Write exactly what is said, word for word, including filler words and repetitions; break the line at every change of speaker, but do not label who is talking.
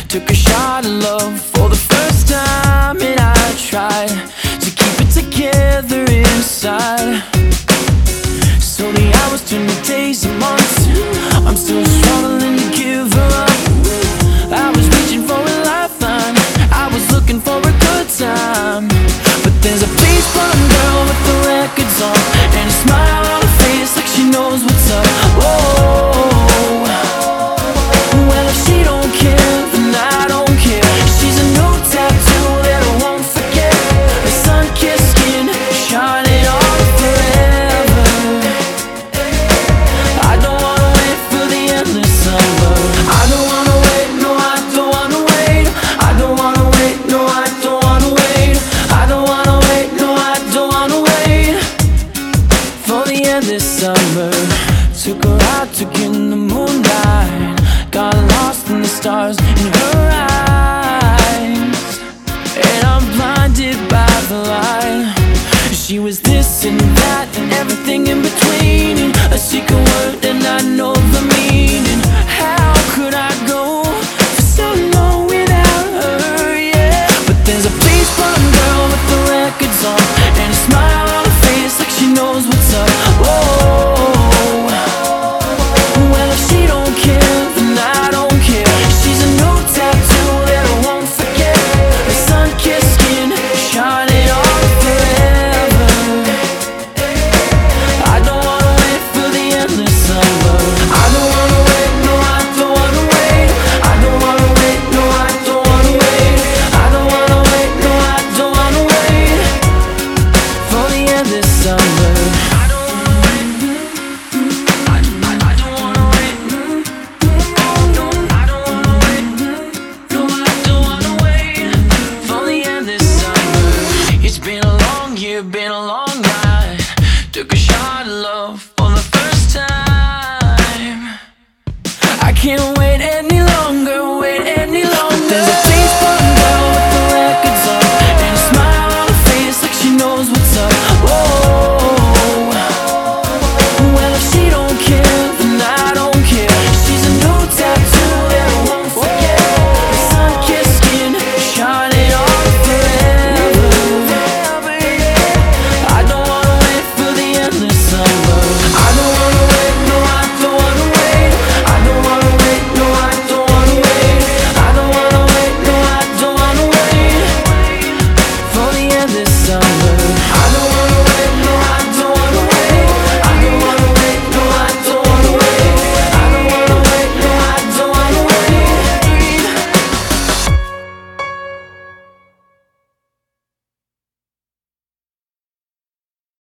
Took a shot of love for the first time, and I tried to keep it together inside. So the hours turn to days and months. I'm still struggling to give her up. I was reaching for a lifeline, I was looking for a good time. But there's a beach blonde girl with the records on, and a smile on her face like she knows what's up. Whoa, well if she don't care, then I don't care. She's a new tattoo that I won't forget. Her sun-kissed skin shining on forever. I don't wanna wait for the endless summer. I don't wanna wait, no I don't wanna wait. I don't wanna wait, no I don't wanna wait. I don't wanna wait, no I don't wanna wait for the endless summer. Took her out, took in the moonlight, got lost in the stars in her eyes, and I'm blinded by the light. She was this and that and everything in between, a secret word and I know the meaning.